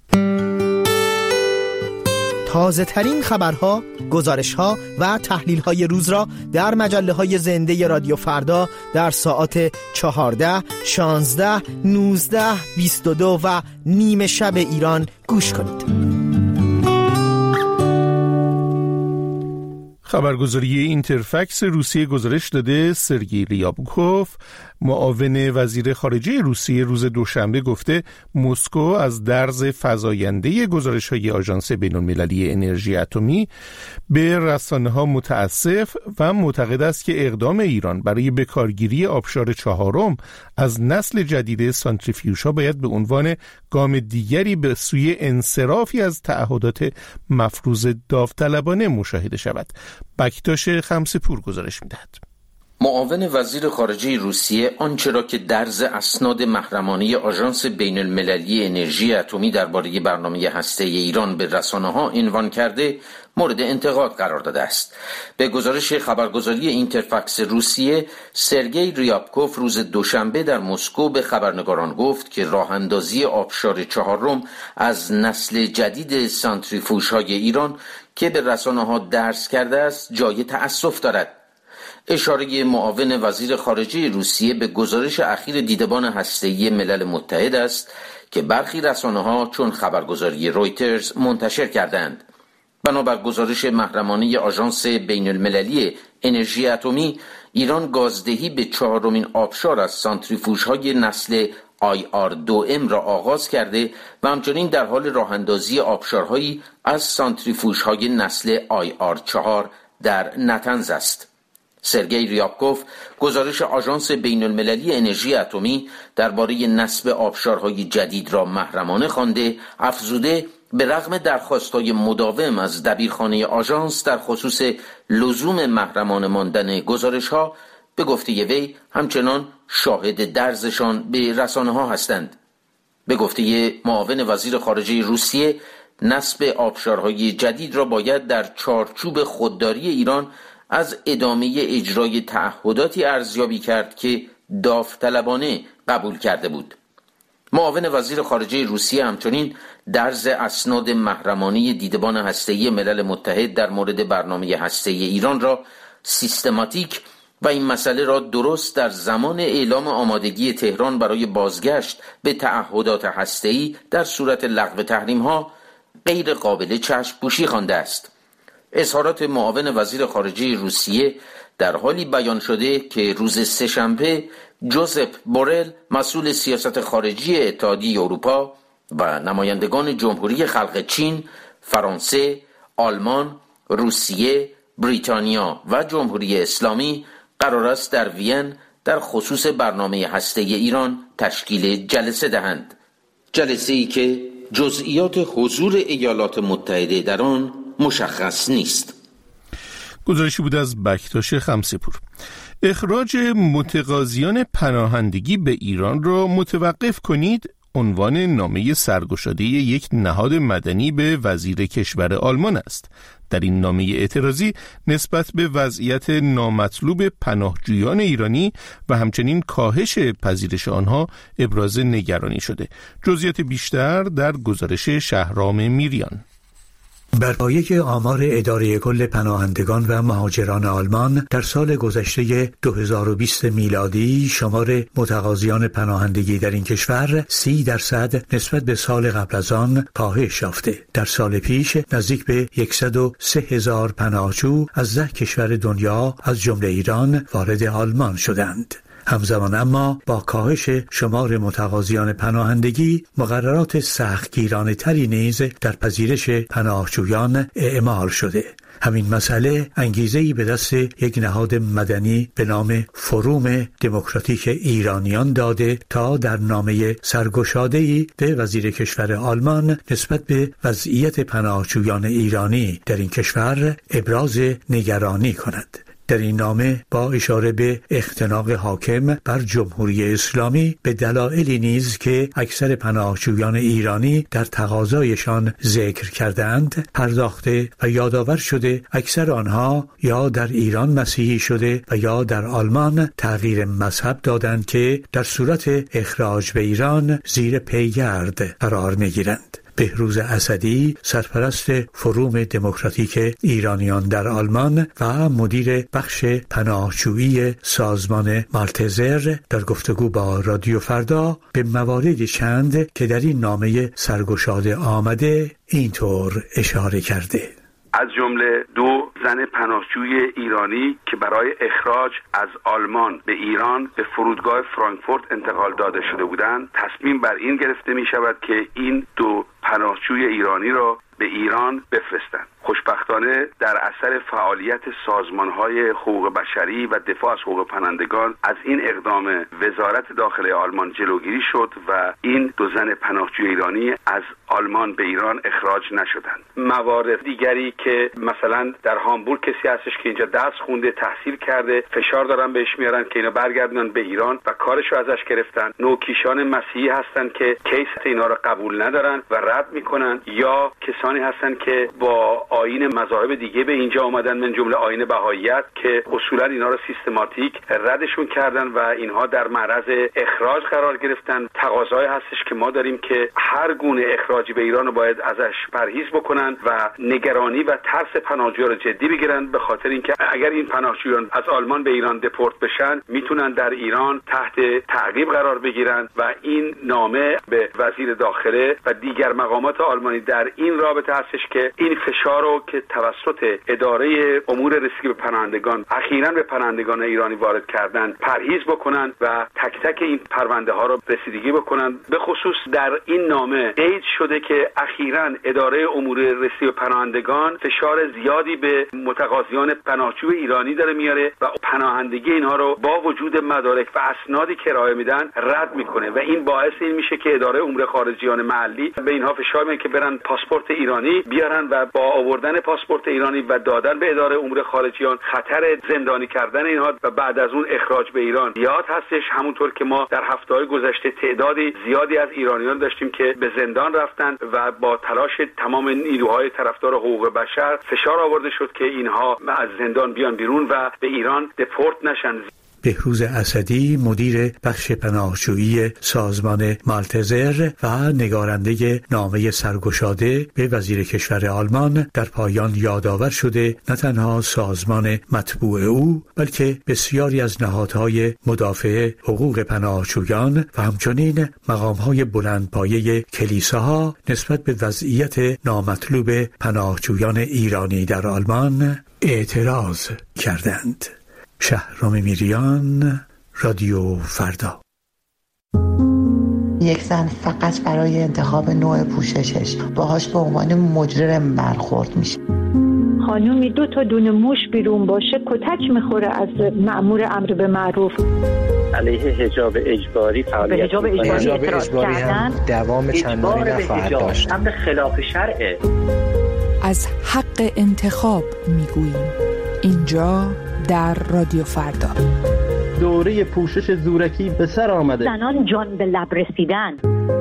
تازه ترین خبرها، گزارشها و تحلیل های روز را در مجله های زنده رادیو فردا در ساعات 14، 16، 19، 22 و نیم شب ایران گوش کنید. خبرگزاری اینترفکس روسیه گزارش داده سرگئی ریابکوف، معاون وزیر خارجه روسیه، روز دوشنبه گفته مسکو از درز فزاینده گزارش‌های آژانس بین‌المللی انرژی اتمی به رسانه‌ها متأسف و معتقد است که اقدام ایران برای بکارگیری آبشار چهارم از نسل جدید سانتریفیوژها باید به عنوان گام دیگری به سوی انصرافی از تعهدات مفروض داوطلبانه مشاهده شود. بکتاش خمسه‌پور گزارش می‌دهد. معاون وزیر خارجه روسیه آنچه را که درز اسناد محرمانه آژانس بین‌المللی انرژی اتمی درباره برنامه هسته‌ای ایران به رسانه‌ها عنوان کرده مورد انتقاد قرار داده است. به گزارش خبرگزاری اینترفکس روسیه، سرگئی ریابکوف روز دوشنبه در مسکو به خبرنگاران گفت که راه‌اندازی آبشار چهارم از نسل جدید سانتریفوژهای ایران که به رسانه‌ها درز کرده است جای تأسف دارد. اشاره معاون وزیر خارجه روسیه به گزارش اخیر دیدبان هسته‌ای ملل متحد است که برخی رسانه‌ها چون خبرگزاری رویترز منتشر کردند. بنابر گزارش محرمانه آژانس بین‌المللی انرژی اتمی، ایران گازدهی به چهارمین آبشار از سانتریفوژهای نسل IR2M را آغاز کرده و همچنین در حال راه‌اندازی آبشارهایی از سانتریفوژهای نسل IR4 در نتنز است. سرگئی ریابکوف گزارش آژانس بین‌المللی انرژی اتمی درباره نصب آبشارهای جدید را محرمانه خوانده، افزوده به رغم درخواست‌های مداوم از دبیرخانه آژانس در خصوص لزوم محرمانه ماندن گزارش‌ها، به گفته وی همچنان شاهد درزشان به رسانه‌ها هستند. به گفته معاون وزیر خارجه روسیه، نصب آبشارهای جدید را باید در چارچوب خودداری ایران از ادامه اجرای تعهداتی ارزیابی کرد که داوطلبانه قبول کرده بود. معاون وزیر خارجه روسیه همچنین درز اسناد محرمانه دیدبان هسته‌ای ملل متحد در مورد برنامه هسته‌ای ایران را سیستماتیک و این مسئله را درست در زمان اعلام آمادگی تهران برای بازگشت به تعهدات هسته‌ای در صورت لغو تحریم‌ها غیر قابل چشم‌پوشی خوانده است. اظهارات معاون وزیر خارجه روسیه در حالی بیان شده که روز سه‌شنبه جوزپ بورل، مسئول سیاست خارجی اتحادیه اروپا و نمایندگان جمهوری خلق چین، فرانسه، آلمان، روسیه، بریتانیا و جمهوری اسلامی قرار است در وین در خصوص برنامه هسته‌ای ایران تشکیل جلسه دهند. جلسه‌ای که جزئیات حضور ایالات متحده در آن مشخص نیست. گزارشی بود از بکتاش خمسه‌پور. اخراج متقاضیان پناهندگی به ایران را متوقف کنید عنوان نامه سرگشاده یک نهاد مدنی به وزیر کشور آلمان است. در این نامه اعتراضی نسبت به وضعیت نامطلوب پناهجویان ایرانی و همچنین کاهش پذیرش آنها ابراز نگرانی شده. جزئیات بیشتر در گزارش شهرام میریان. بر پایه آمار اداره کل پناهندگان و مهاجران آلمان در سال گذشته 2020 میلادی شمار متقاضیان پناهندگی در این کشور 30% نسبت به سال قبل از آن کاهش یافته. در سال پیش نزدیک به 103,000 پناهجو از 10 کشور دنیا از جمله ایران وارد آلمان شدند. همزمان اما با کاهش شمار متقاضیان پناهندگی مقررات سختگیرانه تری نیز در پذیرش پناهجویان اعمال شده. همین مسئله انگیزه‌ای به دست یک نهاد مدنی به نام فروم دموکراتیک ایرانیان داده تا در نامه سرگشاده‌ای به وزیر کشور آلمان نسبت به وضعیت پناهجویان ایرانی در این کشور ابراز نگرانی کند. در این نامه با اشاره به اختناق حاکم بر جمهوری اسلامی به دلایلی نیز که اکثر پناهجویان ایرانی در تقاضایشان ذکر کردند پرداخته و یادآور شده اکثر آنها یا در ایران مسیحی شده و یا در آلمان تغییر مذهب دادند که در صورت اخراج به ایران زیر پیگرد قرار می‌گیرند. بهروز اسدی، سرپرست فروم دموکراتیک ایرانیان در آلمان و مدیر بخش پناهجویی سازمان مالتزر، در گفتگو با رادیو فردا به مواردی چند که در این نامه سرگشاده آمده اینطور اشاره کرده. از جمله 2 زن پناهجوی ایرانی که برای اخراج از آلمان به ایران به فرودگاه فرانکفورت انتقال داده شده بودند، تصمیم بر این گرفته می شود که این 2 پناهجوی ایرانی را به ایران بفرستند. خوشبختانه در اثر فعالیت سازمان‌های حقوق بشری و دفاع از حقوق پناهندگان از این اقدام وزارت داخله آلمان جلوگیری شد و این 2 زن پناهجوی ایرانی از آلمان به ایران اخراج نشدند. موارد دیگری که مثلا در هامبورگ کسی هستش که اینجا درس خونده، تحصیل کرده، فشار دارن بهش میارن که اینا برگردن به ایران و کارشو ازش گرفتن. نوکیشان مسیحی هستن که کیس اینا رو قبول ندارن و رد میکنن، یا کسانی هستن که با آیین مذاهب دیگه به اینجا آمدن، من جمله آیین بهائیت، که اصولا اینا رو سیستماتیک ردشون کردن و اینها در معرض اخراج قرار گرفتن. تقاضای هستش که ما داریم که هر گونه اخراجی به ایران رو باید ازش پرهیز بکنن و نگرانی و ترس پناهجویان رو جدی بگیرن، به خاطر اینکه اگر این پناهجویان از آلمان به ایران دپورت بشن میتونن در ایران تحت تعقیب قرار بگیرن و این نامه به وزیر داخله و دیگر مقامات آلمانی در این رابطه هستش که این فشار رو که توسط اداره امور رسیدگی به پناهندگان اخیراً به پناهندگان ایرانی وارد کردن پرهیز بکنن و تک تک این پرونده ها رو رسیدگی بکنن. به خصوص در این نامه قید شده که اخیراً اداره امور رسیدگی به پناهندگان فشار زیادی به متقاضیان پناهجوی ایرانی داره میاره و پناهندگی اینها رو با وجود مدارک و اسنادی که ارائه میدن رد میکنه و این باعث این میشه که اداره امور خارجیان محلی به اینها فشار میاره که برن پاسپورت ایرانی بیارن و با آوردن پاسپورت ایرانی و دادن به اداره امور خارجیان خطر زندانی کردن اینها و بعد از اون اخراج به ایران زیاد هستش. همونطور که ما در هفته‌های گذشته تعدادی زیادی از ایرانیان داشتیم که به زندان رفتن و با تلاش تمام نیروهای طرفدار حقوق بشر فشار آورده شد که اینها از زندان بیان بیرون و به ایران دپورت نشن. بهروز اسدی، مدیر بخش پناهجویی سازمان مالتزر و نگارنده نامه سرگشاده به وزیر کشور آلمان، در پایان یادآور شده نه تنها سازمان مطبوع او بلکه بسیاری از نهادهای مدافع حقوق پناهجویان و همچنین مقامهای بلندپایه کلیساها نسبت به وضعیت نامطلوب پناهجویان ایرانی در آلمان اعتراض کردند. شهرام میریان، رادیو فردا. یک زن فقط برای انتخاب نوع پوششش باهاش به عنوان مجرم برخورد میشه. خانومی 2 تا دونه موش بیرون باشه کتک میخوره از مأمور امر به معروف. علیه حجاب اجباری فعالیت حجاب اجباری هم دوام چندانی نخواهد داشت. امر خلاف شرعه. از حق انتخاب میگوییم اینجا در رادیو فردا. دوره پوشش زورکی به سر آمده. زنان جان به لب رسیدن.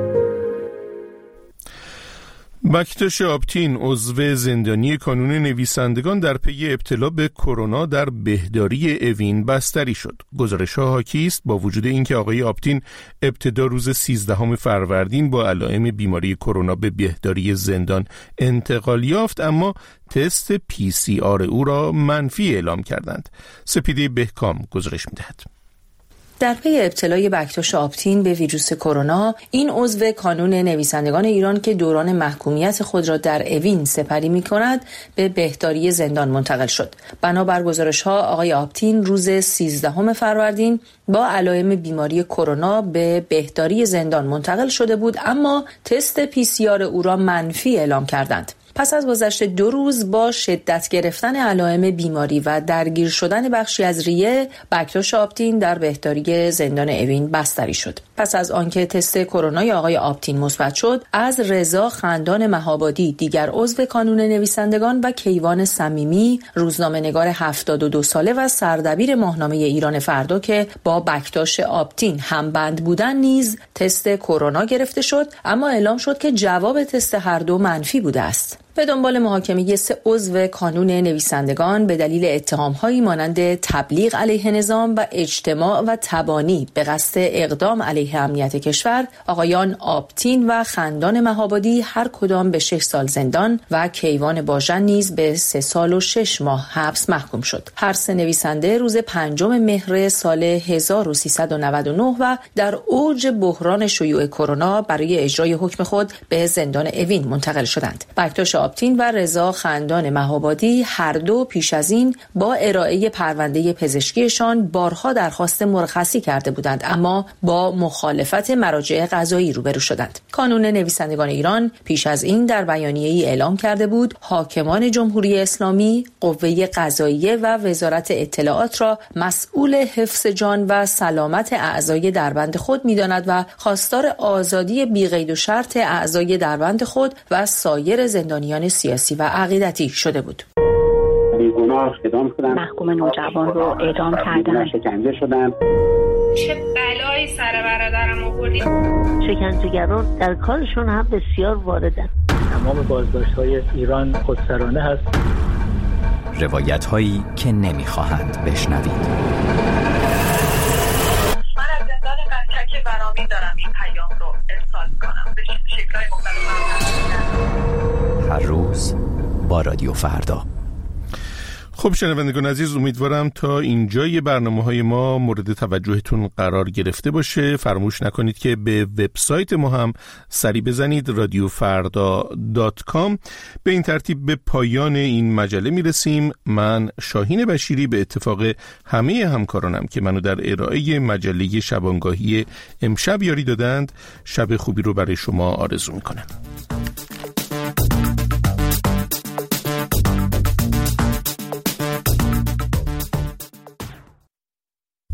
بکتاش آپتین، عضو زندانی کانون نویسندگان، در پی ابتلا به کرونا در بهداری اوین بستری شد. گزارش‌ها حاکی است با وجود اینکه آقای آپتین ابتدا روز 13 فروردین با علائم بیماری کرونا به بهداری زندان انتقال یافت، اما تست PCR او را منفی اعلام کردند. سپیده بهکام گزارش می‌دهد. در پی ابتلای بکتاش آپتین به ویروس کرونا، این عضو کانون نویسندگان ایران که دوران محکومیت خود را در اوین سپری می‌کند، به بهداری زندان منتقل شد. بنابر گزارش‌ها آقای آپتین روز 13 فروردین با علائم بیماری کرونا به بهداری زندان منتقل شده بود، اما تست PCR او را منفی اعلام کردند. پس از گذشت 2 روز با شدت گرفتن علائم بیماری و درگیر شدن بخشی از ریه، بکتاش آپتین در بهداری زندان اوین بستری شد. پس از آنکه تست کرونای آقای آپتین مثبت شد، از رضا خندان مهابادی، دیگر عضو کانون نویسندگان، و کیوان صمیمی، روزنامه‌نگار 72 ساله و سردبیر ماهنامه ایران فردا که با بکتاش آپتین همبند بودن، نیز تست کرونا گرفته شد، اما اعلام شد که جواب تست هر دو منفی بوده است. به دنبال محاکمه 3 عضو کانون نویسندگان به دلیل اتهام‌هایی مانند تبلیغ علیه نظام و اجتماع و تبانی به قصد اقدام علیه امنیت کشور، آقایان آپتین و خندان مهابادی هر کدام به 6 سال زندان و کیوان باژن نیز به 3 سال و 6 ماه حبس محکوم شد. هر 3 نویسنده روز 5 مهر سال 1399 و در اوج بحران شیوع کرونا برای اجرای حکم خود به زندان اوین منتقل شدند. بکتاش آپتین و رضا خندان مهابادی هر دو پیش از این با ارائه پرونده پزشکیشان بارها درخواست مرخصی کرده بودند، اما با مخالفت مراجع قضایی روبرو شدند. کانون نویسندگان ایران پیش از این در بیانیه‌ای اعلام کرده بود حاکمان جمهوری اسلامی قوه قضاییه و وزارت اطلاعات را مسئول حفظ جان و سلامت اعضای دربند خود می‌داند و خواستار آزادی بی قید و شرط اعضای دربند خود و سایر زندانیان سیاسی و عقیدتی شده بود. بیگناه اعدام شدن، محکوم نوجوان رو اعدام کردن، شکنجه شدن. چه بلایی سر برادرم آوردی؟ شکنجهگران در کارشون هم بسیار واردن. تمام بازداشت‌های ایران خودسرانه هست. روایت‌هایی که نمی‌خواهند بشنوید. من از زندان قزچک برامین دارم این پیام رو ارسال می‌کنم به شکل‌های مختلف. هر روز با رادیو فردا. خب شنوندگان عزیز، امیدوارم تا اینجای برنامه‌های ما مورد توجهتون قرار گرفته باشه. فراموش نکنید که به وبسایت ما هم سری بزنید، radiofarda.com. به این ترتیب به پایان این مجله میرسیم. من شاهین بشیری به اتفاق همه همکارانم که منو در ارائه مجله شبانگاهی امشب یاری دادند، شب خوبی رو برای شما آرزو میکنم.